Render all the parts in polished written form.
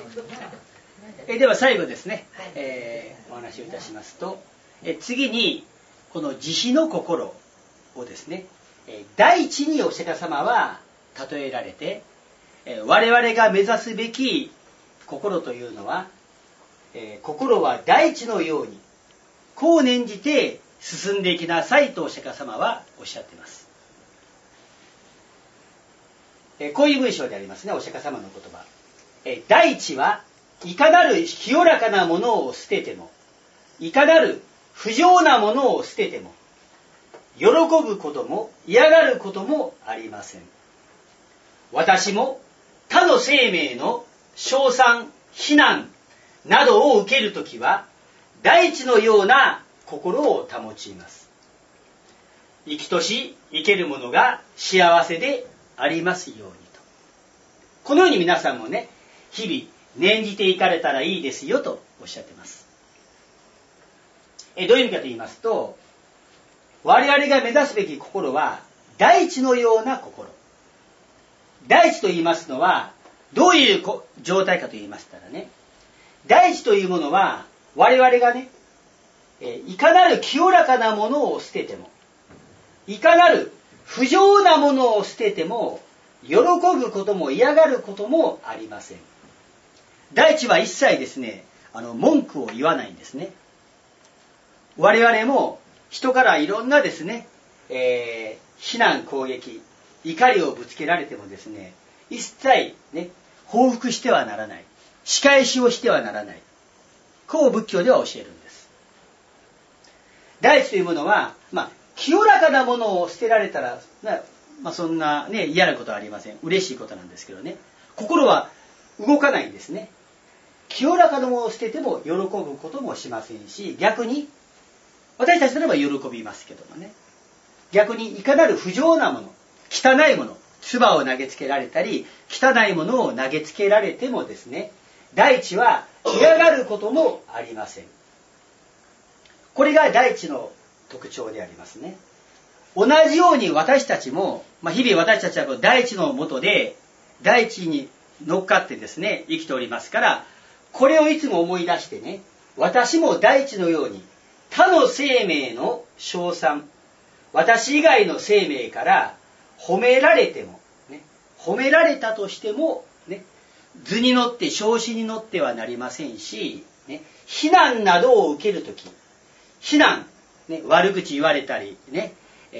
では最後ですね、お話をいたしますと、次にこの慈悲の心をですね、第一にお釈迦様は例えられて、我々が目指すべき心というのは、心は大地のようにこう念じて進んでいきなさいとお釈迦様はおっしゃっています。こういう文章でありますね、お釈迦様の言葉。大地はいかなる清らかなものを捨てても、いかなる不浄なものを捨てても、喜ぶことも嫌がることもありません。私も他の生命の称賛、非難などを受けるときは、大地のような心を保ちます。生きとし生けるものが幸せでありますようにと。このように皆さんもね、日々念じていかれたらいいですよとおっしゃっています。どういう意味かと言いますと、我々が目指すべき心は大地のような心。大地と言いますのはどういう状態かと言いましたらね、大地というものは我々がね、いかなる清らかなものを捨てても、いかなる不浄なものを捨てても、喜ぶことも嫌がることもありません。大地は一切ですね、文句を言わないんですね。我々も人からいろんなですね、非難攻撃、怒りをぶつけられてもですね、一切ね、報復してはならない。仕返しをしてはならない。こう仏教では教えるんです。大地というものは、清らかなものを捨てられたら、そんなね、嫌なことはありません。嬉しいことなんですけどね。心は動かないんですね。清らかなものを捨てても喜ぶこともしませんし、逆に、私たちならば喜びますけどもね。逆にいかなる不浄なもの、汚いもの、唾を投げつけられたり、汚いものを投げつけられてもですね、大地は嫌がることもありません。これが大地の特徴でありますね。同じように私たちも、日々私たちは大地の下で、大地に乗っかってですね、生きておりますから、これをいつも思い出してね、私も大地のように、他の生命の称賛、私以外の生命から褒められても、ね、褒められたとしても、ね、図に乗って調子に乗ってはなりませんし、ね、非難などを受けるとき、非難、ね、悪口言われたり、ね、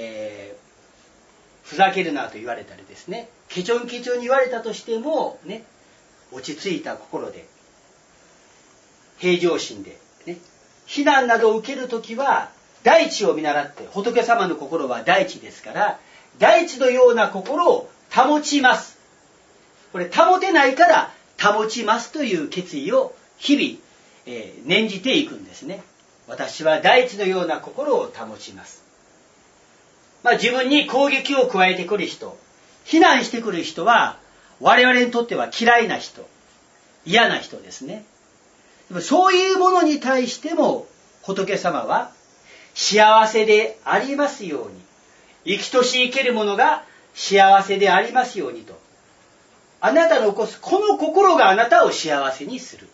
ふざけるなと言われたりですね、ケチョンケチョンに言われたとしても、ね、落ち着いた心で、平常心で、ね、非難などを受けるときは、大地を見習って、仏様の心は大地ですから、大地のような心を保ちます。これ、保てないから保ちますという決意を日々、念じていくんですね。私は大地のような心を保ちます。自分に攻撃を加えてくる人、非難してくる人は、我々にとっては嫌いな人、嫌な人ですね。でもそういうものに対しても、仏様は、幸せでありますように、生きとし生けるものが幸せでありますようにと、あなたの起こすこの心があなたを幸せにする。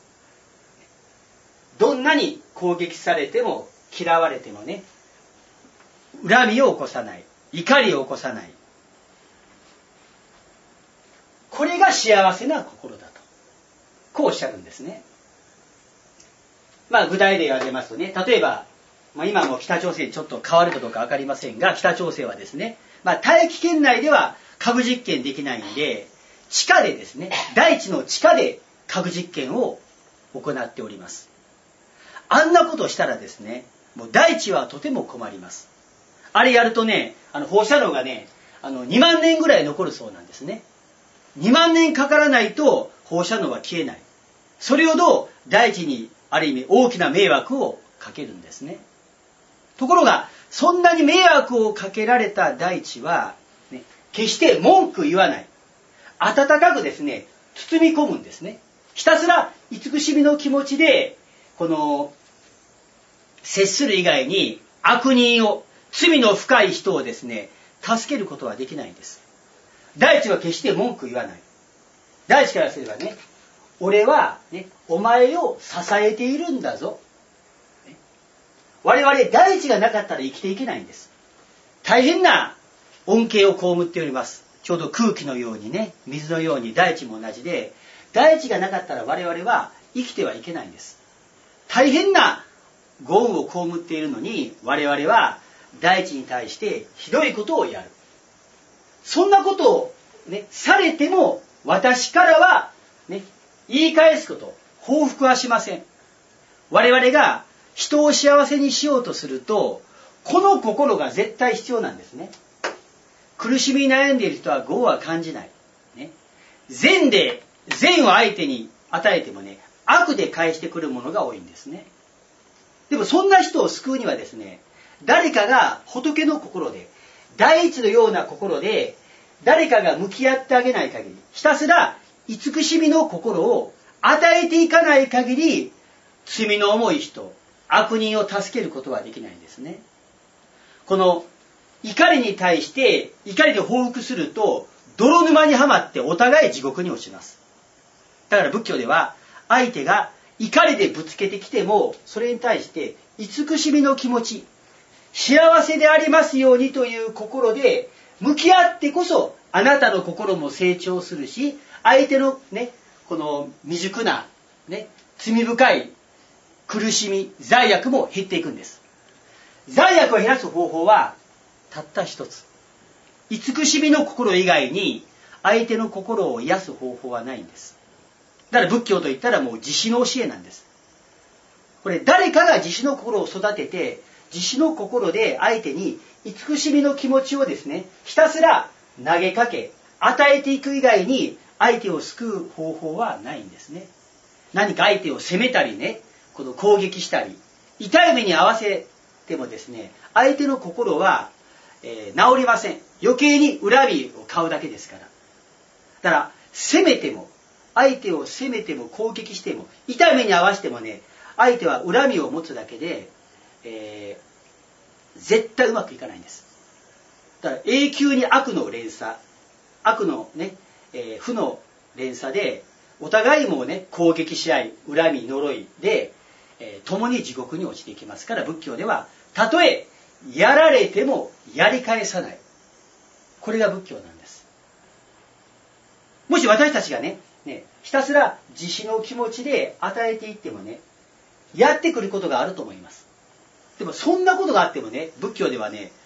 どんなに攻撃されても嫌われてもね、恨みを起こさない、怒りを起こさない、これが幸せな心だと、こうおっしゃるんですね。具体例を挙げますとね、例えば今も北朝鮮ちょっと変わるかどうか分かりませんが、北朝鮮はですね、大気圏内では核実験できないんで、地下でですね、大地の地下で核実験を行っております。あんなことをしたらですね、もう大地はとても困ります。あれやるとね、放射能がね、2万年ぐらい残るそうなんですね。2万年かからないと放射能は消えない。それほど大地にある意味大きな迷惑をかけるんですね。ところが、そんなに迷惑をかけられた大地は、ね、決して文句言わない。温かくですね、包み込むんですね。ひたすら慈しみの気持ちで、接する以外に悪人を、罪の深い人をですね、助けることはできないんです。大地は決して文句言わない。大地からすればね、 俺は、ね、お前を支えているんだぞ。我々大地がなかったら生きていけないんです。大変な恩恵を被っております。ちょうど空気のようにね、水のように大地も同じで、大地がなかったら我々は生きてはいけないんです。大変なご恩を被っているのに、我々は大地に対してひどいことをやる。そんなことを、ね、されても私からは、ね、言い返すこと、報復はしません。我々が人を幸せにしようとすると、この心が絶対必要なんですね。苦しみに悩んでいる人は業は感じない。ね、善を相手に与えてもね、悪で返してくるものが多いんですね。でもそんな人を救うにはですね、誰かが仏の心で、大地のような心で、誰かが向き合ってあげない限り、ひたすら慈しみの心を与えていかない限り、罪の重い人、悪人を助けることはできないんですね。この怒りに対して怒りで報復すると、泥沼にはまってお互い地獄に落ちます。だから仏教では、相手が怒りでぶつけてきても、それに対して慈しみの気持ち、幸せでありますようにという心で向き合ってこそ、あなたの心も成長するし、相手のね、この未熟な、ね、罪深い苦しみ、罪悪も減っていくんです。罪悪を減らす方法はたった一つ。慈しみの心以外に相手の心を癒す方法はないんです。だから仏教といったらもう自死の教えなんです。これ誰かが自死の心を育てて、自死の心で相手に慈しみの気持ちをですね、ひたすら投げかけ、与えていく以外に相手を救う方法はないんですね。何か相手を責めたりね、この攻撃したり、痛い目に遭わせてもですね、相手の心は、治りません。余計に恨みを買うだけですから。だから責めても、相手を責めても攻撃しても、痛い目に遭わせてもね、相手は恨みを持つだけで、絶対うまくいかないんです。だから永久に悪の連鎖、悪のね、負の連鎖で、お互いもね、攻撃し合い、恨み、呪いで、共に地獄に落ちていきますから、仏教では、たとえやられてもやり返さない。これが仏教なんです。もし私たちがね、ひたすら自死の気持ちで与えていってもね、やってくることがあると思います。でもそんなことがあってもね、仏教ではね、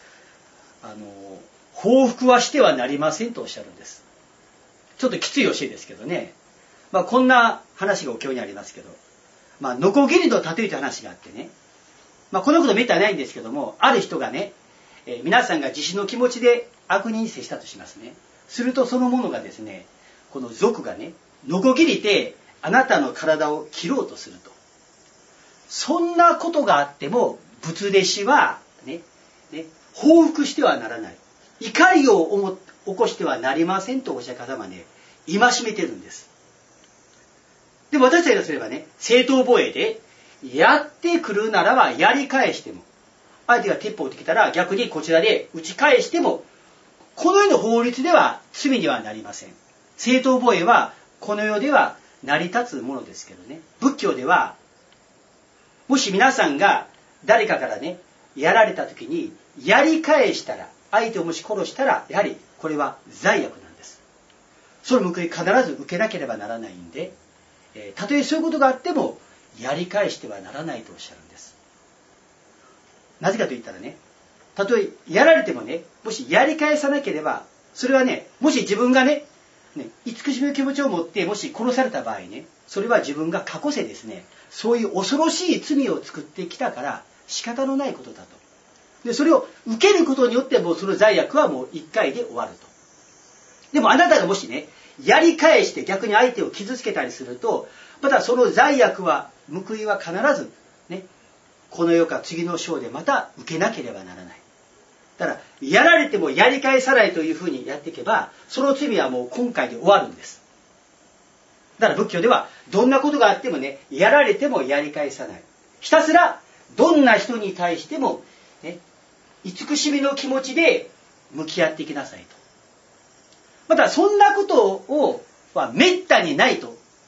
報復はしてはなりませんとおっしゃるんです。ちょっときつい教えですけどね。こんな話がお経にありますけど、ノコギリと例えた話があってね、このことめったにないんですけども、ある人がね、皆さんが自死の気持ちで悪人に接したとしますね。するとその者がですね、この賊がね、ノコギリであなたの体を切ろうとすると。そんなことがあっても、仏弟子はね、報復してはならない。怒りを起こしてはなりませんとお釈迦様ね、戒めてるんです。でも私たちがすればね、正当防衛で、やってくるならばやり返しても、相手が鉄砲を撃ってきたら逆にこちらで撃ち返しても、この世の法律では罪にはなりません。正当防衛はこの世では成り立つものですけどね、仏教では、もし皆さんが誰かからね、やられた時にやり返したら、相手をもし殺したら、やはりこれは罪悪なんです。その報い必ず受けなければならないんで、たとえそういうことがあってもやり返してはならないとおっしゃるんです。なぜかと言ったらね、たとえやられてもね、もしやり返さなければ、それはね、もし自分がね、慈しみの気持ちを持ってもし殺された場合ね、それは自分が過去世ですね、そういう恐ろしい罪を作ってきたから仕方のないことだと。でそれを受けることによってもうその罪悪はもう一回で終わると。でもあなたがもしね、やり返して逆に相手を傷つけたりすると、またその罪悪は、報いは必ずね、この世か次の生でまた受けなければならない。だからやられてもやり返さないというふうにやっていけば、その罪はもう今回で終わるんです。だから仏教ではどんなことがあってもね、やられてもやり返さない。ひたすらどんな人に対してもね、慈しみの気持ちで向き合っていきなさいと。またそんなことはめったにないと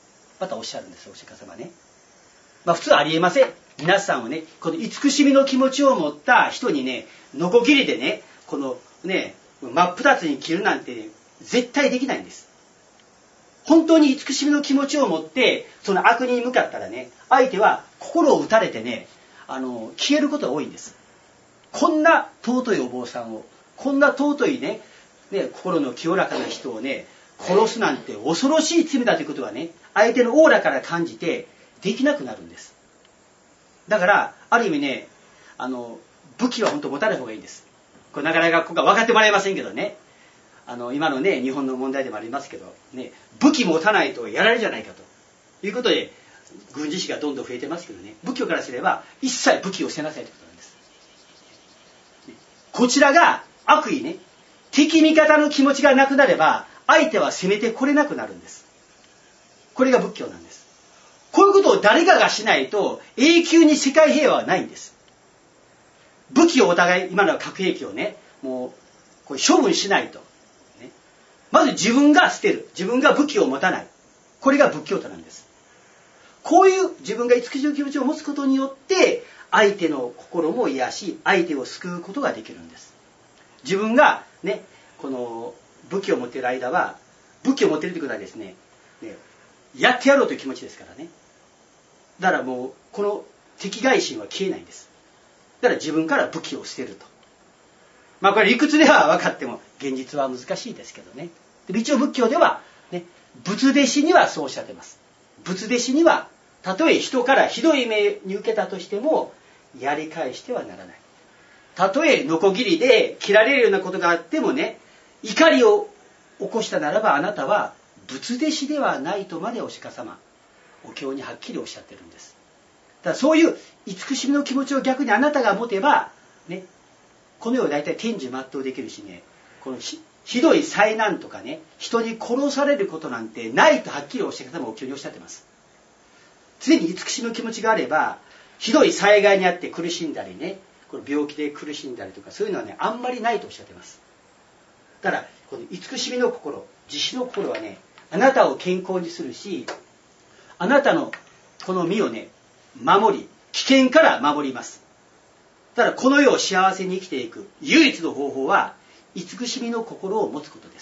またおっしゃるんですお釈迦様ね。普通ありえません。皆さんはね、この慈しみの気持ちを持った人にね、ノコギリでね、このね、真っ二つに切るなんて、ね、絶対できないんです。本当に慈しみの気持ちを持って、その悪人に向かったらね、相手は心を打たれてね、消えることが多いんです。こんな尊いお坊さんを、こんな尊いね、心の清らかな人をね、殺すなんて恐ろしい罪だということはね、相手のオーラから感じてできなくなるんです。だからある意味ね、武器は本当持たない方がいいんです。これなかなかここが分かってもらえませんけどね、今のね日本の問題でもありますけどね、武器持たないとやられるじゃないかということで軍事費がどんどん増えてますけどね、仏教からすれば一切武器を捨てなさいということなんです。こちらが悪意ね、敵味方の気持ちがなくなれば相手は攻めてこれなくなるんです。これが仏教なんです。こういうことを誰かがしないと永久に世界平和はないんです。武器をお互い、今の核兵器をね、もうこれ処分しないと、ね、まず自分が捨てる、自分が武器を持たない、これが仏教徒なんです。こういう自分が慈しみの気持ちを持つことによって相手の心も癒し、相手を救うことができるんです。自分がね、この武器を持っている間は、武器を持っているということはですね、やってやろうという気持ちですからね。だからもうこの敵外心は消えないんです。だから自分から武器を捨てると。これ理屈では分かっても現実は難しいですけどね。で一応仏教では、ね、仏弟子にはそうおっしゃってます。仏弟子にはたとえ人からひどい目に受けたとしてもやり返してはならない。たとえノコギリで切られるようなことがあってもね、怒りを起こしたならばあなたは仏弟子ではないとまでお釈迦様お経にはっきりおっしゃってるんです。だからそういう慈しみの気持ちを逆にあなたが持てば、ね、この世を大体天寿全うできるしね、このひどい災難とかね、人に殺されることなんてないとはっきりお釈迦様お経におっしゃってます。常に慈しみの気持ちがあれば、ひどい災害にあって苦しんだりね、この病気で苦しんだりとかそういうのはね、あんまりないとおっしゃってます。だからこの慈しみの心、慈悲の心はね、あなたを健康にするし、あなたのこの身をね、守り、危険から守ります。だからこの世を幸せに生きていく唯一の方法は慈しみの心を持つことです。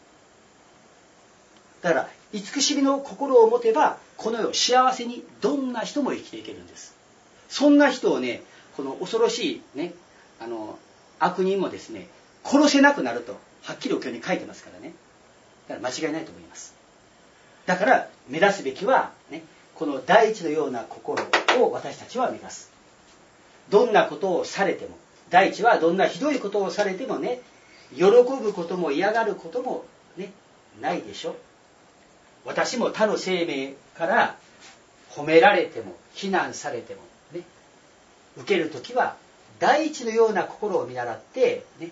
だから慈しみの心を持てばこの世幸せにどんな人も生きていけるんです。そんな人をね、この恐ろしいね、悪人もですね、殺せなくなるとはっきりお経に書いてますからね。だから間違いないと思います。だから目指すべきはね、この大地のような心を私たちは目指す。どんなことをされても、大地はどんなひどいことをされてもね、喜ぶことも嫌がることもね、ないでしょ。私も他の生命から褒められても非難されてもね、受けるときは大地のような心を見習ってね、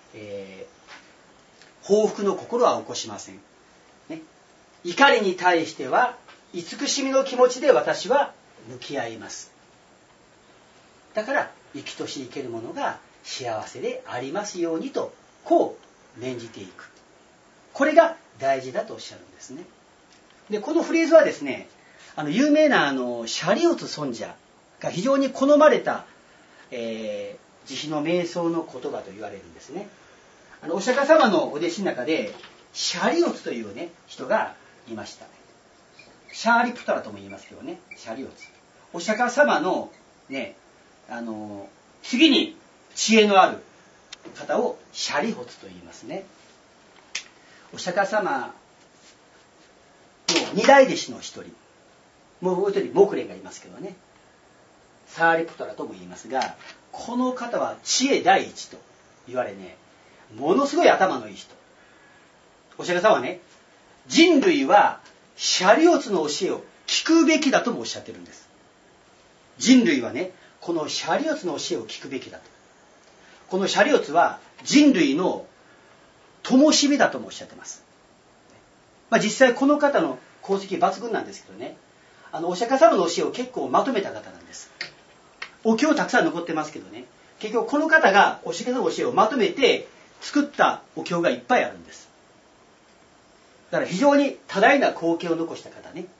報復の心は起こしません、ね、怒りに対しては慈しみの気持ちで私は向き合います。だから生きとし生けるものが幸せでありますようにとこう念じていく。これが大事だとおっしゃるんですね。でこのフレーズはですね、有名なシャリオツ尊者が非常に好まれた、慈悲の瞑想の言葉と言われるんですね。お釈迦様のお弟子の中でシャリオツというね人がいました。シャーリプタラとも言いますけどね、シャリオツ。お釈迦様のね、次に知恵のある方をシャリホツと言いますね。お釈迦様の二大弟子の一人、もう一人モクレンがいますけどね、サーリプタラとも言いますが、この方は知恵第一と言われね、ものすごい頭のいい人。お釈迦様はね、人類はシャリオツの教えを聞くべきだともおっしゃってるんです。人類はね、このシャリオツの教えを聞くべきだと。このシャリオツは人類の灯火だともおっしゃってます。実際この方の功績抜群なんですけどね、お釈迦様の教えを結構まとめた方なんです。お経たくさん残ってますけどね、結局この方がお釈迦様の教えをまとめて作ったお経がいっぱいあるんです。だから非常に多大な貢献を残した方ね、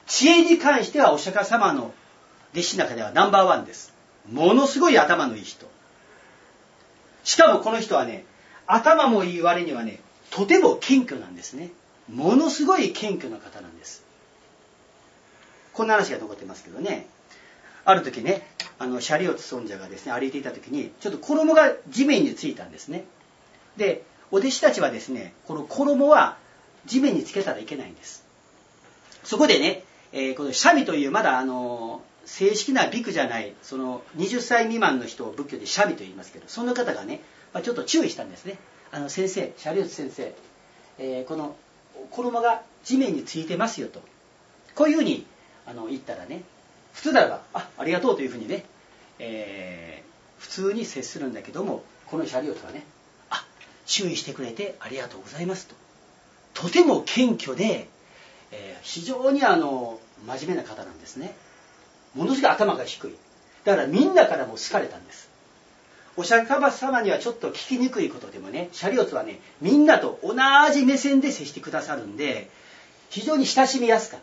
知恵に関してはお釈迦様の弟子の中ではナンバーワンです。ものすごい頭のいい人。しかもこの人はね、頭もいい割にはね、とても謙虚なんですね。ものすごい謙虚な方なんです。こんな話が残ってますけどね、ある時ね、シャリオツ尊者がですね、歩いていた時にちょっと衣が地面についたんですね。で、お弟子たちはですね、この衣は地面につけたらいけないんです。そこでね、このシャミというまだ正式なビクじゃない、その20歳未満の人を仏教でシャミと言いますけど、その方がね、ちょっと注意したんですね。先生、シャリオツ先生、この衣が地面についてますよと、こういうふうに言ったらね、普通ならば ありがとうというふうにね、普通に接するんだけども、このシャリオツはね、注意してくれてありがとうございますと、とても謙虚で、非常に真面目な方なんですね。ものすごい頭が低い。だからみんなからも好かれたんです。お釈迦様にはちょっと聞きにくいことでもね、シャリオツはね、みんなと同じ目線で接してくださるんで、非常に親しみやすかった。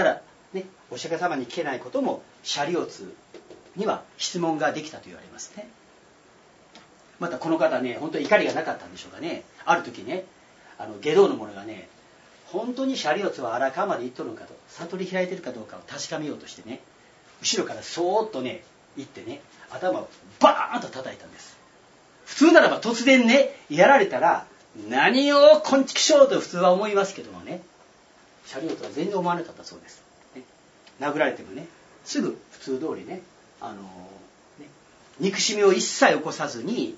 だからね、お釈迦様に聞けないこともシャリオツには質問ができたと言われますね。またこの方ね、本当に怒りがなかったんでしょうかね。ある時ね、下道の者がね、本当にシャリオツは荒川まで行っとるのかと、悟り開いてるかどうかを確かめようとしてね、後ろからそーっとね行ってね、頭をバーンと叩いたんです。普通ならば突然ねやられたら、何をこんちきしょうと普通は思いますけどもね、シャリオツは全然思わなかったそうです、ね、殴られてもね、すぐ普通通りね、憎しみを一切起こさずに、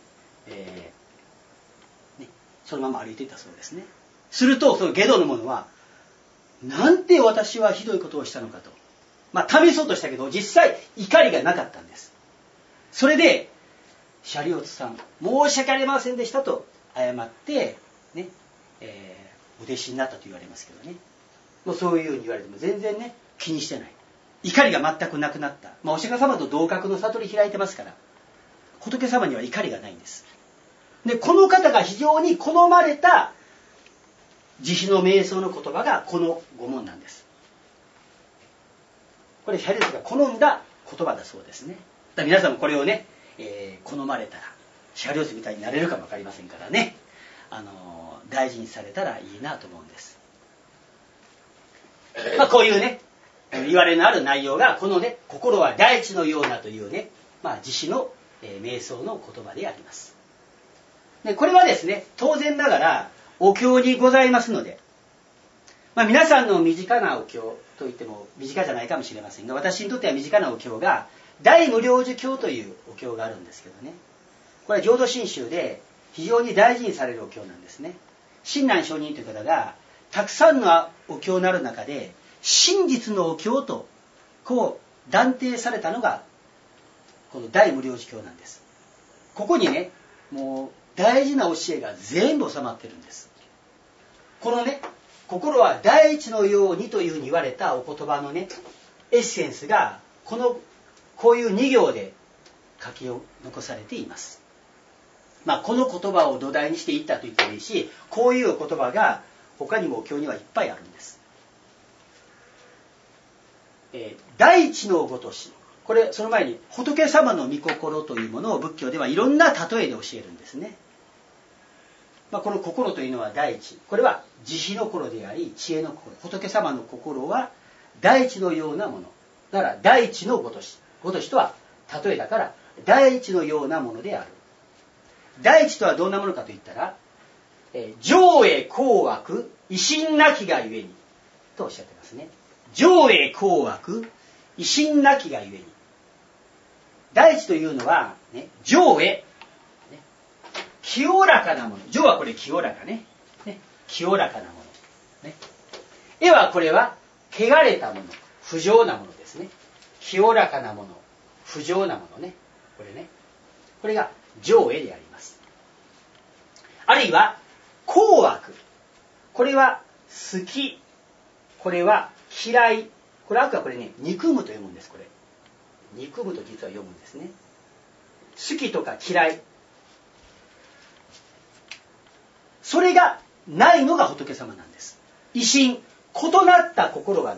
そのまま歩いていったそうですね。するとその下道の者は、なんて私はひどいことをしたのかと、試そうとしたけど実際怒りがなかったんです。それでシャリオツさん申し訳ありませんでしたと謝ってね、お弟子になったと言われますけどね、もうそういうふうに言われても全然ね気にしてない、怒りが全くなくなった、お釈迦様と同格の悟り開いてますから、仏様には怒りがないんです。でこの方が非常に好まれた慈悲の瞑想の言葉がこの5問なんです。これシャリオツが好んだ言葉だそうですね。だ皆さんもこれをね、好まれたらシャリオツみたいになれるかも分かりませんからね、大事にされたらいいなと思うんです。こういうね言われのある内容がこのね、心は大地のようなというね、慈悲の、瞑想の言葉であります。でこれはですね、当然ながらお経にございますので、皆さんの身近なお経といっても身近じゃないかもしれませんが、私にとっては身近なお経が大無量寿経というお経があるんですけどね、これは浄土真宗で非常に大事にされるお経なんですね。親鸞上人という方がたくさんのお経のある中で真実のお経とこう断定されたのがこの大無量寿経なんです。ここにね、もう大事な教えが全部収まってるんです。このね、心は大地のようにというふうに言われたお言葉のね、エッセンスがこういう2行で書き残されています。この言葉を土台にしていったと言ってもいいし、こういう言葉が他にもお経にはいっぱいあるんです。大地のごとし、これその前に仏様の御心というものを仏教ではいろんな例えで教えるんですね。この心というのは大地、これは慈悲の心であり知恵の心、仏様の心は大地のようなものだから大地のごとし、ごとしとは例えだから大地のようなものである。大地とはどんなものかといったら、上へ高悪威信なきがゆえにとおっしゃってますね。上へ高悪威信なきがゆえに、大地というのは、ね、上へ清らかなもの、上はこれ清らかね、清らかなもの、ね、絵はこれは汚れたもの、不浄なものですね。清らかなもの、不浄なものね、これね、これが上絵であります。あるいは高悪、これは好き、これは嫌い、これ悪はこれね、憎むと読むんです。これ憎むと実は読むんですね。好きとか嫌い、それがないのが仏様なんです。威信、異なった心がない。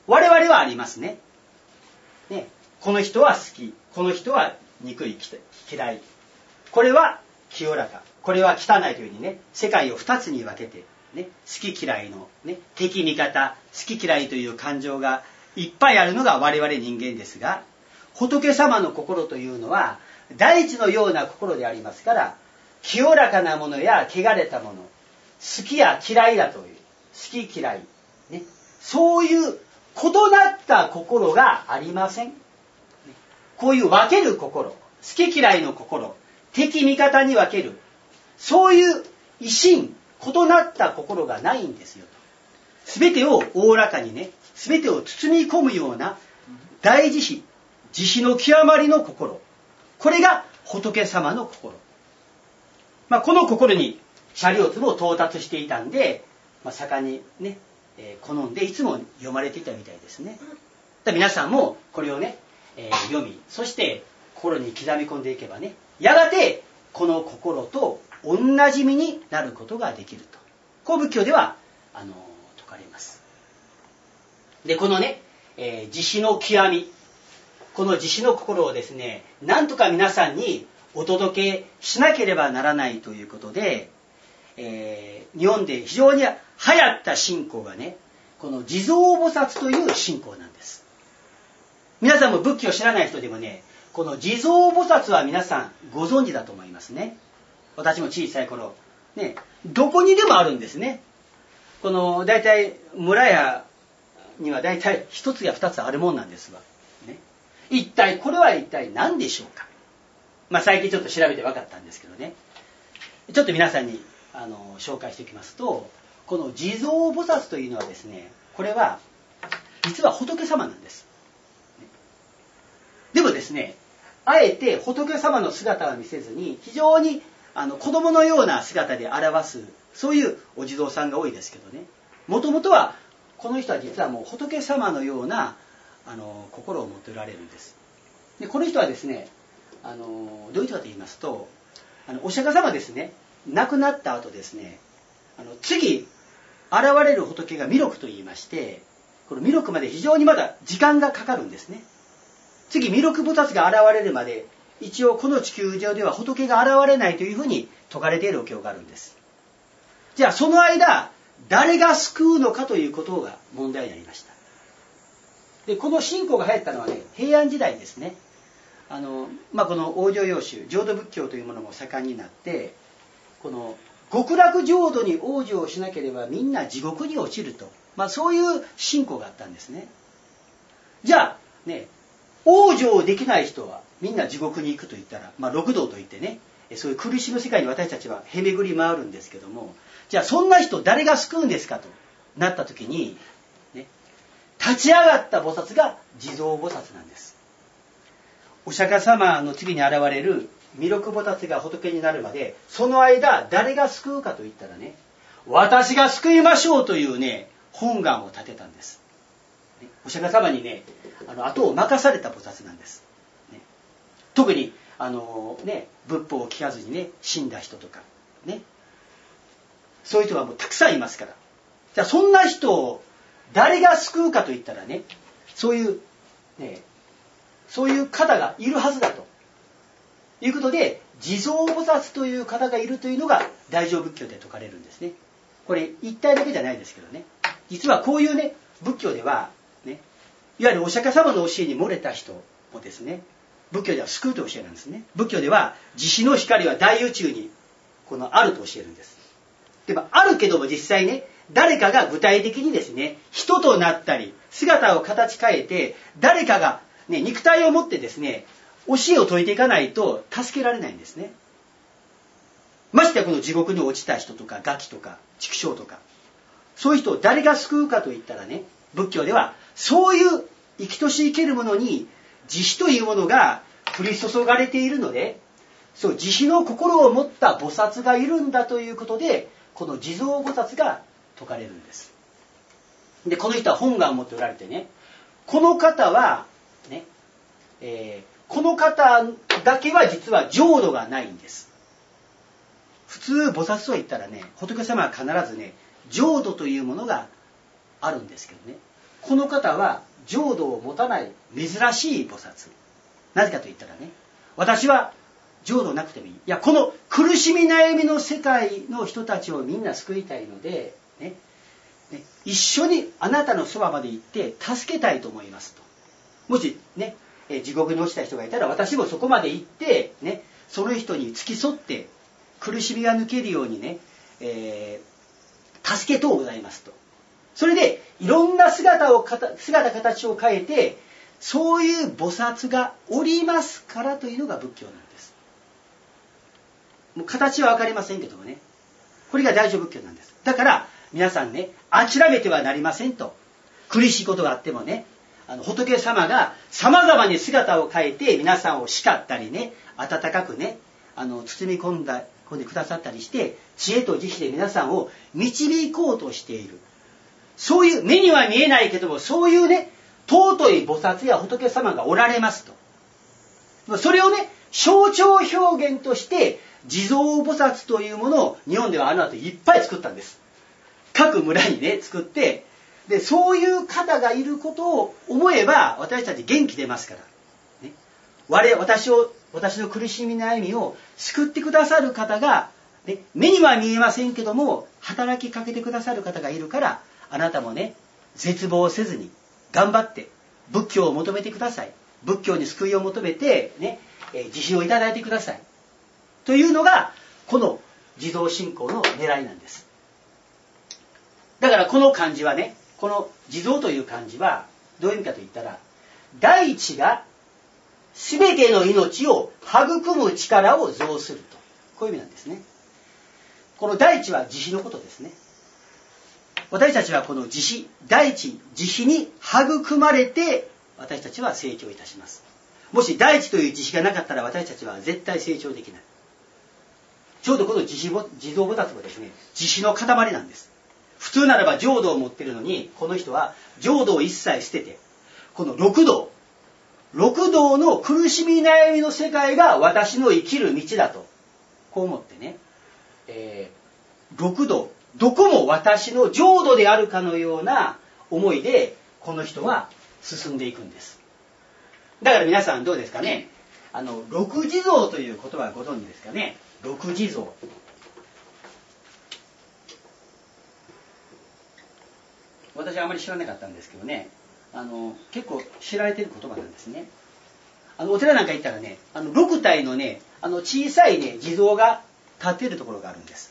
我々はありますね。ね、この人は好き、この人は憎い、嫌い。これは清らか、これは汚いというふうにね、世界を2つに分けて、ね、好き嫌いの、ね、敵味方、好き嫌いという感情がいっぱいあるのが我々人間ですが、仏様の心というのは大地のような心でありますから、清らかなものや汚れたもの、好きや嫌いだという、好き嫌い、ね、そういう異なった心がありません。こういう分ける心、好き嫌いの心、敵味方に分ける、そういう異心、異なった心がないんですよ。すべてをおおらかにね、すべてを包み込むような大慈悲、慈悲の極まりの心、これが仏様の心。この心にシャリオツも到達していたんで、盛んにね、好んでいつも読まれていたみたいですね。皆さんもこれをね、読み、そして心に刻み込んでいけばね、やがてこの心と同じ身になることができると、こう仏教では説かれます。でこのね、慈悲の極み、この慈悲の心をですね、なんとか皆さんにお届けしなければならないということで、日本で非常に流行った信仰がね、この地蔵菩薩という信仰なんです。皆さんも仏教を知らない人でもね、この地蔵菩薩は皆さんご存知だと思いますね。私も小さい頃、ね、どこにでもあるんですね。この大体村屋には大体一つや二つあるもんなんですが、ね、これは一体何でしょうか。最近ちょっと調べて分かったんですけどね、ちょっと皆さんに紹介しておきますと、この地蔵菩薩というのはですね、これは実は仏様なんです。でもですね、あえて仏様の姿は見せずに、非常に子供のような姿で表す、そういうお地蔵さんが多いですけどね、もともとはこの人は実はもう仏様のような心を持っておられるんです。でこの人はですね、どういう人かと言いますと、お釈迦様ですね、亡くなった後ですね、次現れる仏が弥勒と言いまして、この弥勒まで非常にまだ時間がかかるんですね。次弥勒菩薩が現れるまで、一応この地球上では仏が現れないというふうに説かれているお経があるんです。じゃあその間誰が救うのかということが問題になりました。でこの信仰が流行ったのはね、平安時代ですね。この往生要宗、浄土仏教というものも盛んになって、この極楽浄土に往生をしなければみんな地獄に落ちると、そういう信仰があったんですね。じゃあね、往生できない人はみんな地獄に行くと言ったら、六道といってね、そういう苦しむ世界に私たちはへめぐり回るんですけども、じゃあそんな人誰が救うんですかとなった時に、ね、立ち上がった菩薩が地蔵菩薩なんです。お釈迦様の次に現れる弥勒菩薩が仏になるまで、その間誰が救うかと言ったらね、私が救いましょうというね、本願を立てたんです。お釈迦様にね、後を任された菩薩なんです。ね、特に仏法を聞かずにね死んだ人とかね、そういう人はもうたくさんいますから。じゃあそんな人を誰が救うかと言ったらね、そういう方がいるはずだということで、地蔵菩薩という方がいるというのが大乗仏教で説かれるんですね。これ一体だけじゃないですけどね、実はこういうね仏教ではね、いわゆるお釈迦様の教えに漏れた人をですね、仏教では救うと教えなんですね。仏教では慈悲の光は大宇宙にあると教えるんです。でもあるけども実際ね、誰かが具体的にですね、人となったり姿を形変えて、誰かが、肉体を持ってですね、教えを説いていかないと助けられないんですね。ましてやこの地獄に落ちた人とか餓鬼とか畜生とか、そういう人を誰が救うかといったらね、仏教ではそういう生きとし生けるものに慈悲というものが降り注がれているので、そう慈悲の心を持った菩薩がいるんだということで、この地蔵菩薩が説かれるんです。でこの人は本願を持っておられてね、この方はね、この方だけは実は浄土がないんです。普通菩薩と言ったらね、仏様は必ずね浄土というものがあるんですけどね、 この方は浄土を持たない珍しい菩薩。なぜかと言ったらね、私は浄土なくてもいい。いや、この苦しみ悩みの世界の人たちをみんな救いたいので、一緒にあなたのそばまで行って助けたいと思いますと。もしね、地獄に落ちた人がいたら、私もそこまで行ってね、その人に付き添って苦しみが抜けるようにね、助けとうございますと。それでいろんな姿形を変えて、そういう菩薩がおりますからというのが仏教なんです。もう形は分かりませんけどもね、これが大乗仏教なんです。だから皆さんね、諦めてはなりませんと。苦しいことがあってもね、仏様が様々に姿を変えて皆さんを叱ったりね、温かくね、包み込んでくださったりして、知恵と慈悲で皆さんを導こうとしている。そういう目には見えないけども、そういうね、尊い菩薩や仏様がおられますと。それをね、象徴表現として地蔵菩薩というものを日本ではあの後いっぱい作ったんです。各村にね、作って、でそういう方がいることを思えば私たち元気出ますから、ね、私の苦しみ悩みを救ってくださる方が、ね、目には見えませんけども働きかけてくださる方がいるから、あなたもね、絶望せずに頑張って仏教を求めてください。仏教に救いを求めて、ね、慈悲をいただいてくださいというのがこの地蔵信仰の狙いなんです。だからこの漢字はね、この地蔵という漢字はどういう意味かといったら、大地が全ての命を育む力を増すると、こういう意味なんですね。この大地は慈悲のことですね。私たちはこの大地慈悲に育まれて私たちは成長いたします。もし大地という慈悲がなかったら私たちは絶対成長できない。ちょうどこの地蔵菩薩もですね、慈悲の塊なんです。普通ならば浄土を持っているのに、この人は浄土を一切捨てて、この六道の苦しみ悩みの世界が私の生きる道だと、こう思ってね、六道どこも私の浄土であるかのような思いでこの人は進んでいくんです。だから皆さんどうですかね、六地蔵という言葉はご存知ですかね。六地蔵、私はあまり知らなかったんですけどね、結構知られている言葉なんですね。お寺なんか行ったらね、6体のね、小さいね地蔵が立っているところがあるんです。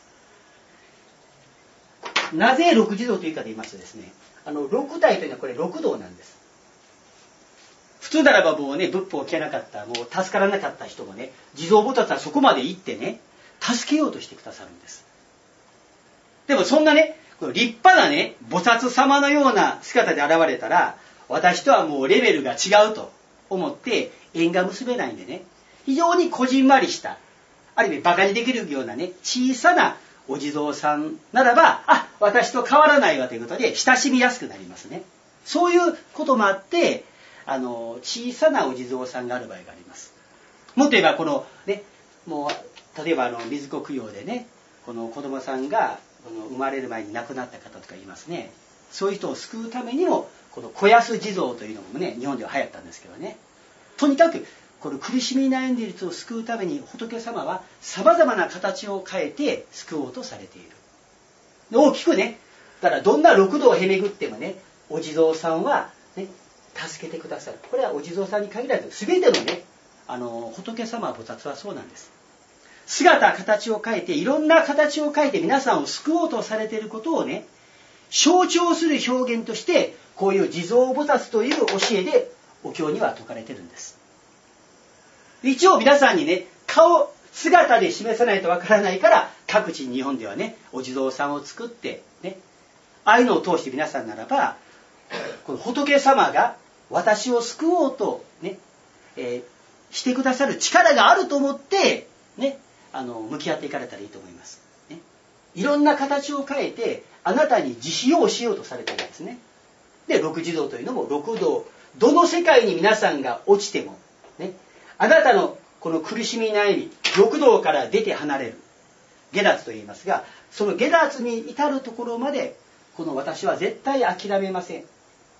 なぜ六地蔵というかと言いますとですね、6体というのはこれ六道なんです。普通ならばもうね、仏法を聞けなかった、もう助からなかった人もね、地蔵菩薩はそこまで行ってね、助けようとしてくださるんです。でもそんなね、立派なね、菩薩様のような姿で現れたら、私とはもうレベルが違うと思って縁が結べないんでね、非常にこじんまりした、ある意味バカにできるようなね、小さなお地蔵さんならば、私と変わらないわということで親しみやすくなりますね。そういうこともあって、小さなお地蔵さんがある場合があります。もっと言えばこのね、もう例えば水子供養でね、この子供さんが生まれる前に亡くなった方とかいますね。そういう人を救うためにもこの子安地蔵というのもね、日本では流行ったんですけどね。とにかくこの苦しみに悩んでいる人を救うために仏様はさまざまな形を変えて救おうとされている。大きくね、だからどんな六道をへめぐってもね、お地蔵さんはね、助けてくださる。これはお地蔵さんに限らず全てのね、仏様菩薩はそうなんです。姿形を変えて、いろんな形を変えて皆さんを救おうとされていることをね、象徴する表現としてこういう地蔵菩薩という教えでお経には説かれているんです。一応皆さんにね、姿で示さないとわからないから、各地日本ではね、お地蔵さんを作ってね、ああいうのを通して皆さんならば、この仏様が私を救おうとね、してくださる力があると思ってね、向き合っていかれたらいいと思います、ね。いろんな形を変えてあなたに慈悲を教えようとされているんですね。で、六地蔵というのも六道、どの世界に皆さんが落ちてもね、あなたのこの苦しみ悩み、六道から出て離れる下脱と言いますが、その下脱に至るところまでこの私は絶対諦めません。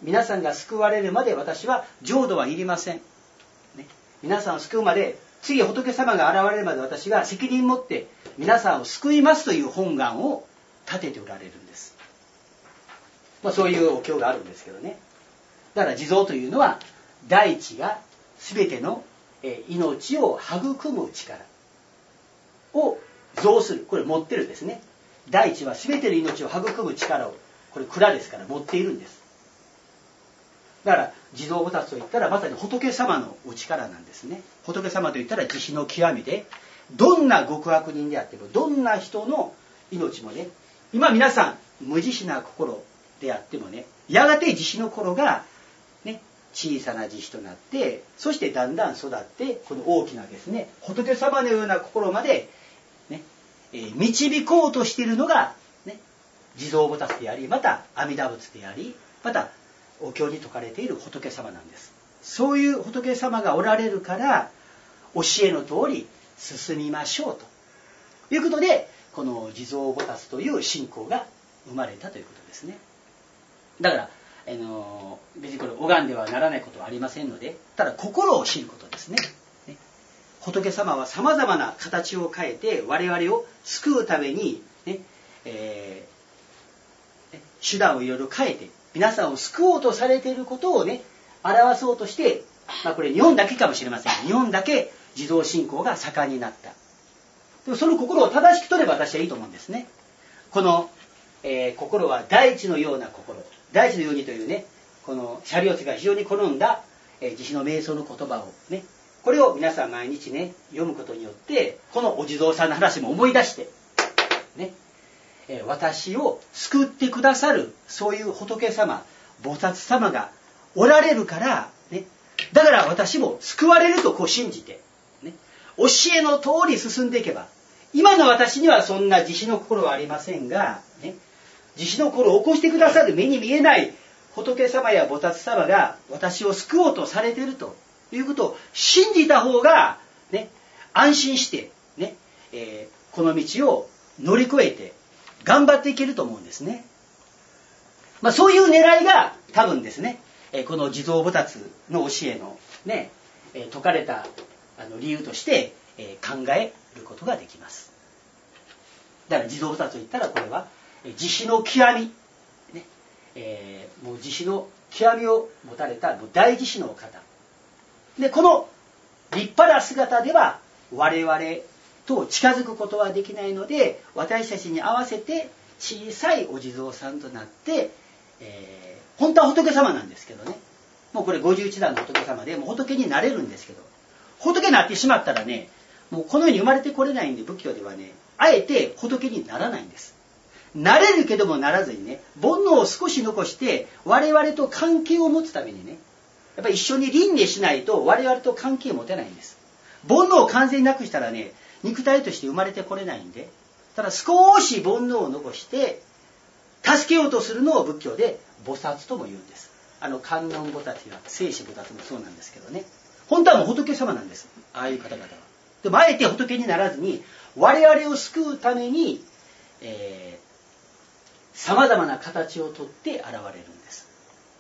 皆さんが救われるまで私は浄土はいりません、ね、皆さんを救うまで、次仏様が現れるまで私が責任持って皆さんを救いますという本願を立てておられるんです。そういうお経があるんですけどね。だから地蔵というのは大地が全ての命を育む力を増する、これ持ってるんですね。大地は全ての命を育む力を、これ蔵ですから持っているんです。だから地蔵菩薩といったらまさに仏様のお力なんですね。仏様といったら慈悲の極みで、どんな極悪人であってもどんな人の命もね、今皆さん無慈悲な心であってもね、やがて慈悲の心がね、小さな慈悲となって、そしてだんだん育ってこの大きなですね、仏様のような心まで、ね、導こうとしているのが、ね、地蔵菩薩であり、また阿弥陀仏であり、またお経に説かれている仏様なんです。そういう仏様がおられるから教えの通り進みましょうということで、この地蔵菩薩という信仰が生まれたということですね。だから別にこれ拝んではならないことはありませんので、ただ心を知ることですね。仏様はさまざまな形を変えて我々を救うために、ね手段をいろいろ変えて皆さんを救おうとされていることをね、表そうとして、これ日本だけかもしれません。日本だけ地蔵信仰が盛んになった。でもその心を正しく取れば私はいいと思うんですね。この、心は大地のような心、大地のようにというね、このシャリオツが非常に好んだ、慈悲の瞑想の言葉をね、これを皆さん毎日ね読むことによって、このお地蔵さんの話も思い出してね、私を救ってくださるそういう仏様、菩薩様がおられるから、ね、だから私も救われるとこう信じて、ね、教えの通り進んでいけば、今の私にはそんな慈悲の心はありませんが、ね、慈悲の心を起こしてくださる目に見えない仏様や菩薩様が私を救おうとされているということを信じた方が、ね、安心して、ねこの道を乗り越えて頑張っていけると思うんですね。そういう狙いが多分ですね、この地蔵菩薩の教えのね、説かれた理由として考えることができます。だから地蔵菩薩といったらこれは慈悲の極み、ね、もう慈悲の極みを持たれた大慈悲の方で、この立派な姿では我々と近づくことはできないので、私たちに合わせて小さいお地蔵さんとなって、本当は仏様なんですけどね、もうこれ51段の仏様でもう仏になれるんですけど、仏になってしまったらね、もうこの世に生まれてこれないんで、仏教ではね、あえて仏にならないんです。なれるけどもならずにね、煩悩を少し残して我々と関係を持つためにね、やっぱり一緒に輪廻しないと我々と関係を持てないんです。煩悩を完全になくしたらね、肉体として生まれてこれないんで、ただ少し煩悩を残して助けようとするのを仏教で菩薩とも言うんです。観音菩薩や聖子菩薩もそうなんですけどね、本当はもう仏様なんです、ああいう方々は。でもあえて仏にならずに我々を救うためにさまざまな形をとって現れるんです。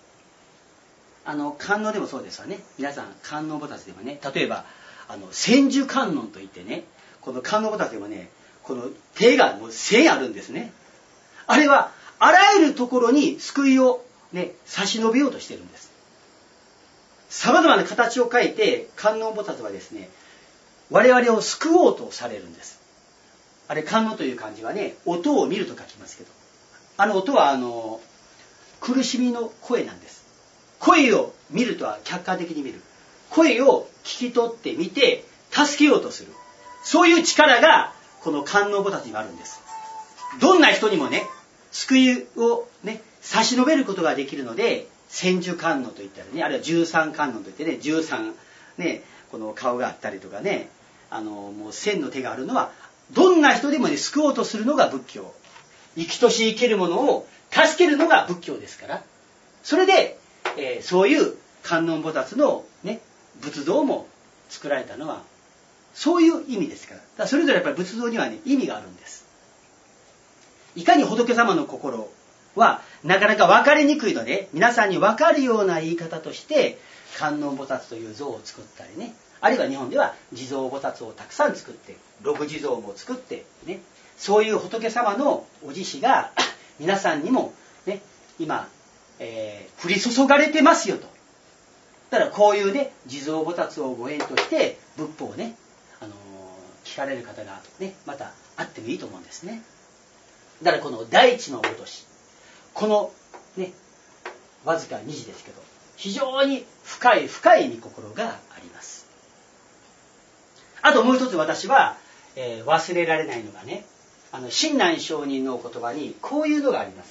観音でもそうですわね。皆さん観音菩薩でもね、例えば千手観音といってね、この観音菩薩でもね、この手がもう1000あるんですね。あれはあらゆるところに救いをね差し伸べようとしてるんです。さまざまな形を変えて観音菩薩はですね、我々を救おうとされるんです。あれ観音という漢字はね、音を見ると書きますけど、音は苦しみの声なんです。声を見るとは客観的に見る、声を聞き取ってみて助けようとする、そういう力がこの観音菩薩にはあるんです。どんな人にもね救いをね差し伸べることができるので、千手観音といったりね、あるいは13観音といってね、13ねこの顔があったりとかね、もう千の手があるのはどんな人でもね救おうとするのが仏教。生きとし生けるものを助けるのが仏教ですから、それで、そういう観音菩薩のね仏像も作られたのはそういう意味ですから。だからそれぞれやっぱり仏像にはね意味があるんです。いかに仏様の心はなかなか分かりにくいので、皆さんに分かるような言い方として観音菩薩という像を作ったりね、あるいは日本では地蔵菩薩をたくさん作って、六地蔵も作ってね、そういう仏様のお慈悲が皆さんにもね、今、降り注がれてますよと。だからこういうね、地蔵菩薩をご縁として仏法をね、聞かれる方がね、またあってもいいと思うんですね。だからこの大地の戻し、このね、わずか2字ですけど、非常に深い深い御心があります。あともう一つ私は、忘れられないのがね、親鸞上人のお言葉にこういうのがあります。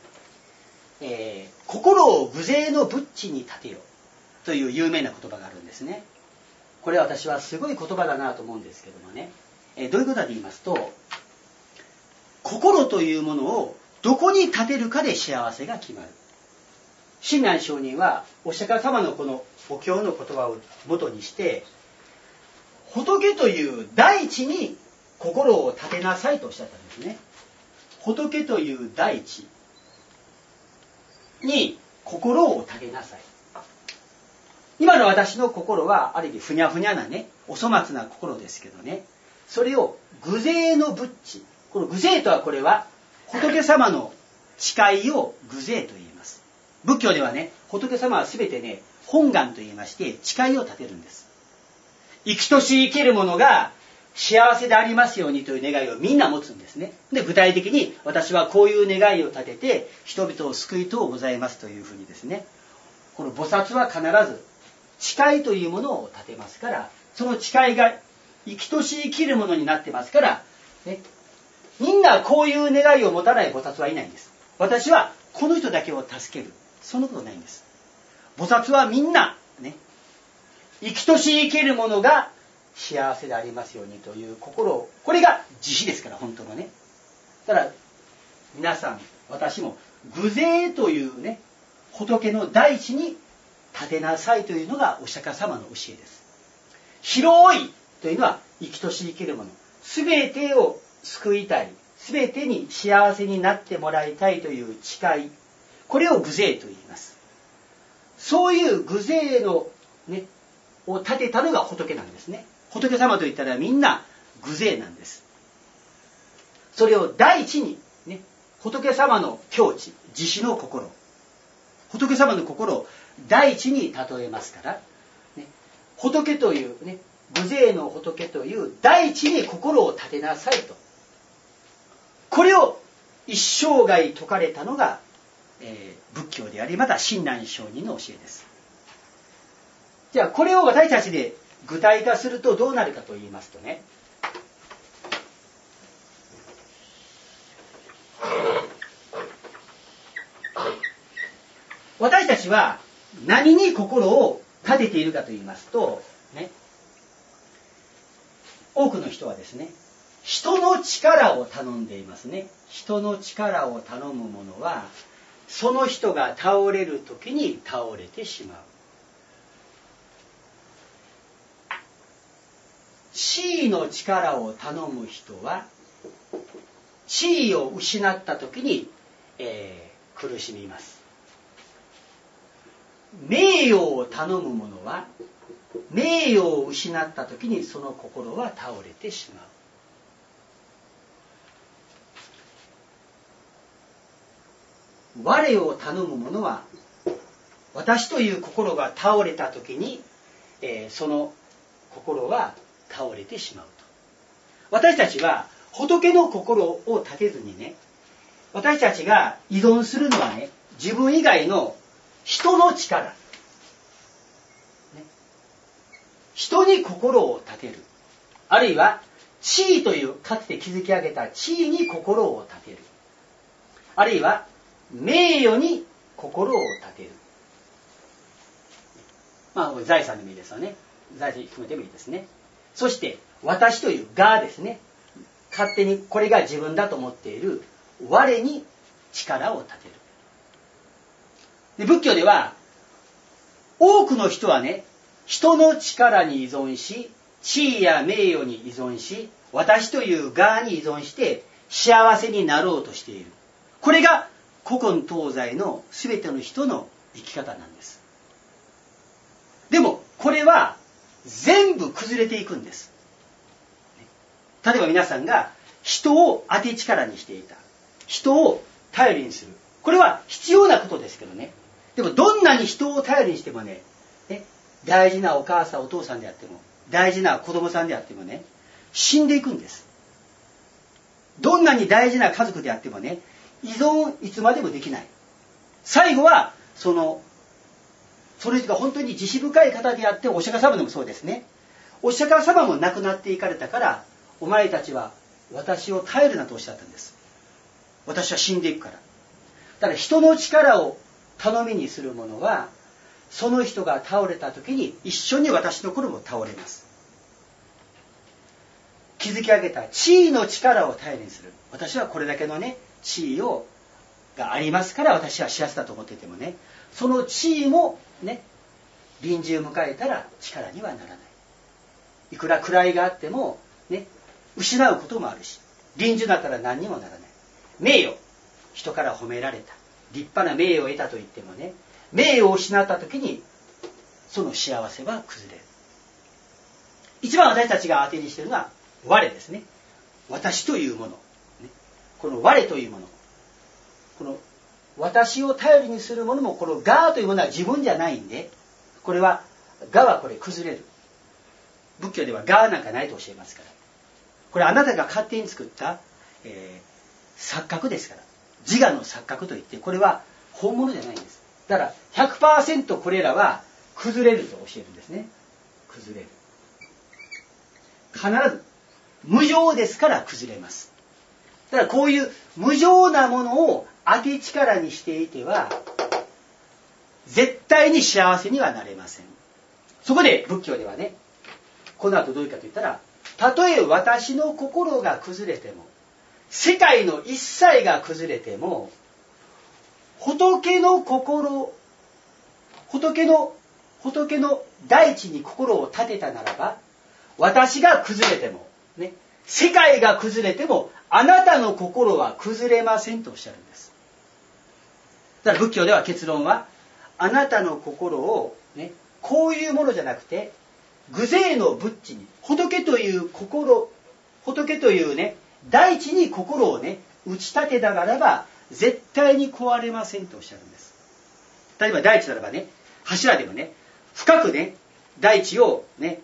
心を無勢の仏地に立てよという有名な言葉があるんですね。これは私はすごい言葉だなと思うんですけどもね、どういうことかと言いますと、心というものをどこに立てるかで幸せが決まる。親鸞上人はお釈迦様のこのお経の言葉を元にして、仏という大地に心を立てなさいとおっしゃったんですね。仏という大地に心を立てなさい。今の私の心はある意味ふにゃふにゃなね、お粗末な心ですけどね、それを愚勢の仏地、この愚勢とはこれは仏様の誓いを愚勢と言います。仏教ではね、仏様は全てね、本願と言いまして誓いを立てるんです。生きとし生けるものが幸せでありますようにという願いをみんな持つんですね。で、具体的に私はこういう願いを立てて人々を救いとうございますというふうにですね、この菩薩は必ず誓いというものを立てますから、その誓いが生きとし生きるものになってますから、ね、みんなこういう願いを持たない菩薩はいないんです。私はこの人だけを助ける、そんなことないんです。菩薩はみんなね、生きとし生けるものが幸せでありますようにという心を、これが慈悲ですから、本当のね。だから皆さん、私も愚勢というね、仏の大地に立てなさいというのがお釈迦様の教えです。広いというのは生きとし生けるもの、すべてを救いたい、すべてに幸せになってもらいたいという誓い、これを愚勢と言います。そういう愚勢のねを立てたのが仏なんですね。仏様といったらみんな愚勢なんです。それを第一にね、仏様の境地、慈悲の心、仏様の心を第一に例えますから、ね、仏というね、無勢の仏という第一に心を立てなさいと、これを一生涯説かれたのが、仏教であり、また親鸞上人の教えです。じゃあこれを私たちで具体化するとどうなるかと言いますとね、私たちは何に心を立てているかと言いますと、ね、多くの人はですね、人の力を頼んでいますね。人の力を頼む者は、その人が倒れる時に倒れてしまう。地位の力を頼む人は、地位を失った時に、苦しみます。名誉を頼む者は、名誉を失った時にその心は倒れてしまう。我を頼む者は、私という心が倒れた時に、その心は倒れてしまうと。私たちは仏の心を立てずにね、私たちが依存するのはね、自分以外の人の力、ね、人に心を立てる、あるいは地位というかつて築き上げた地位に心を立てる、あるいは名誉に心を立てる、まあ財産でもいいですよね。財産含めてもいいですね。そして私という我ですね、勝手にこれが自分だと思っている我に力を立てる。で、仏教では多くの人はね、人の力に依存し、地位や名誉に依存し、私という我に依存して幸せになろうとしている。これが古今東西の全ての人の生き方なんです。でもこれは全部崩れていくんです。例えば皆さんが人を当て力にしていた、人を頼りにする、これは必要なことですけどね。でもどんなに人を頼りにしてもね、大事なお母さんお父さんであっても、大事な子供さんであってもね、死んでいくんです。どんなに大事な家族であってもね、依存いつまでもできない。最後はそれが本当に慈悲深い方であって、お釈迦様でもそうですね。お釈迦様も亡くなっていかれたから、お前たちは私を頼るなとおっしゃったんです。私は死んでいくから。だから人の力を頼みにする者は、その人が倒れた時に一緒に私の心も倒れます。築き上げた地位の力を頼りにする。私はこれだけのね、地位がありますから私は幸せだと思っていてもね、その地位もね、臨終迎えたら力にはならない。いくら位があってもね、失うこともあるし、臨終だったら何にもならない。名誉、人から褒められた、立派な名誉を得たと言ってもね、名誉を失った時にその幸せは崩れる。一番私たちが当てにしているのは我ですね。私というもの、この我というもの、この私を頼りにするものも、この我というものは自分じゃないんで、これは我はこれ崩れる。仏教では我なんかないと教えますから。これあなたが勝手に作った、錯覚ですから。自我の錯覚といって、これは本物じゃないんです。だから 100% これらは崩れると教えるんですね。崩れる。必ず無常ですから崩れます。だからこういう無常なものを当て力にしていては絶対に幸せにはなれません。そこで仏教ではね、この後どういうかと言ったら、たとえ私の心が崩れても、世界の一切が崩れても、仏の心、仏の大地に心を立てたならば、私が崩れても、ね、世界が崩れても、あなたの心は崩れませんとおっしゃるんです。だから仏教では結論は、あなたの心を、ね、こういうものじゃなくて、偶然の仏地に、仏という心、仏というね、大地に心をね、打ち立てたならば、絶対に壊れませんとおっしゃるんです。例えば大地ならばね、柱でもね、深くね、大地をね、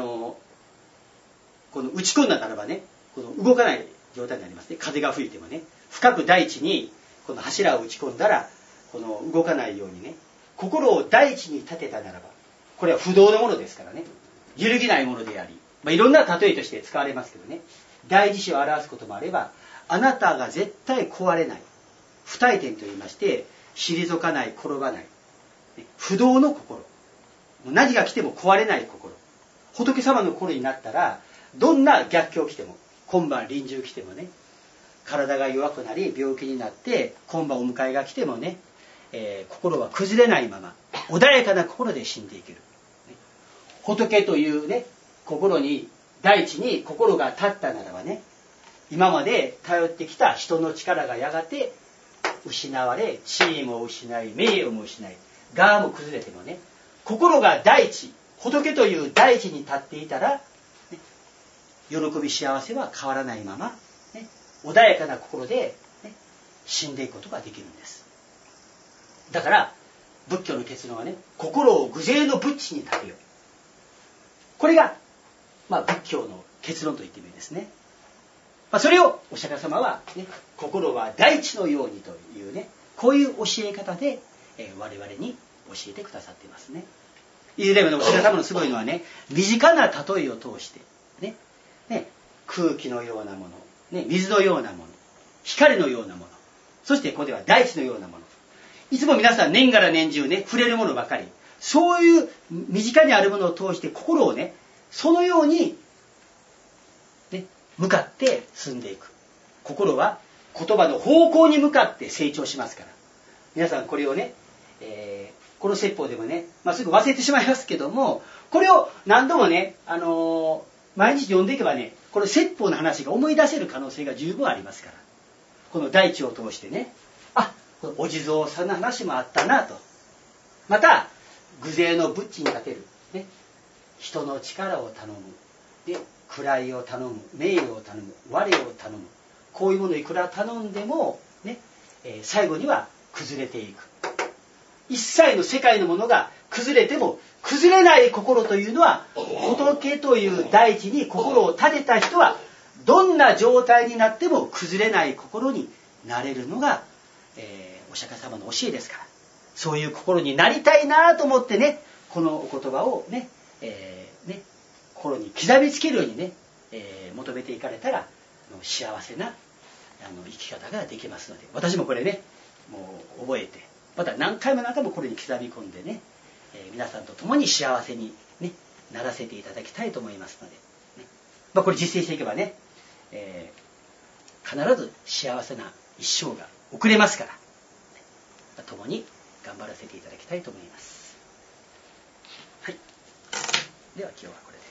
この打ち込んだならばね、この動かない状態になりますね。風が吹いてもね、深く大地にこの柱を打ち込んだら、この動かないようにね、心を大地に立てたならば、これは不動のものですからね、揺るぎないものであり、いろんな例えとして使われますけどね、大地震を表すこともあれば、あなたが絶対壊れない、不退転と言いまして、退かない、転ばない、不動の心、何が来ても壊れない心、仏様の心になったら、どんな逆境来ても、今晩臨終来てもね、体が弱くなり病気になって今晩お迎えが来てもね、心は崩れないまま穏やかな心で死んでいける、仏というね、心に、大地に心が立ったならばね、今まで頼ってきた人の力がやがて失われ、地位も失い、名誉も失い、我も崩れてもね、心が大地、仏という大地に立っていたら、ね、喜び幸せは変わらないまま、ね、穏やかな心で、ね、死んでいくことができるんです。だから仏教の結論はね、心を偶然の仏地に立てよう。これが、仏教の結論と言ってもいいですね。それをお釈迦様は、ね、心は大地のようにというね、こういう教え方で、我々に教えてくださっていますね。いずれもね、お釈迦様のすごいのはね、身近な例えを通して、ね、空気のようなもの、ね、水のようなもの、光のようなもの、そしてここでは大地のようなもの。いつも皆さん年がら年中ね、触れるものばかり。そういう身近にあるものを通して心をね、そのように、ね、向かって進んでいく。心は言葉の方向に向かって成長しますから。皆さんこれをね、この説法でもね、すぐ忘れてしまいますけども、これを何度もね、毎日読んでいけばね、この説法の話が思い出せる可能性が十分ありますから。この大地を通してね、 お地蔵さんの話もあったなと。また偶然の仏地に立てる、ね、人の力を頼む、で位を頼む、名誉を頼む、我を頼む、こういうものをいくら頼んでも、ね最後には崩れていく。一切の世界のものが崩れても崩れない心というのは、仏という大地に心を立てた人はどんな状態になっても崩れない心になれるのが、お釈迦様の教えですから、そういう心になりたいなと思ってね、このお言葉をね、心に刻みつけるようにね、求めていかれたら幸せな生き方ができますので、私もこれねもう覚えて、また何回も何回もこれに刻み込んでね、皆さんと共に幸せに、ね、ならせていただきたいと思いますので、ねこれ実践していけばね、必ず幸せな一生が送れますから、ね、共に頑張らせていただきたいと思います。はい、では今日はこれで。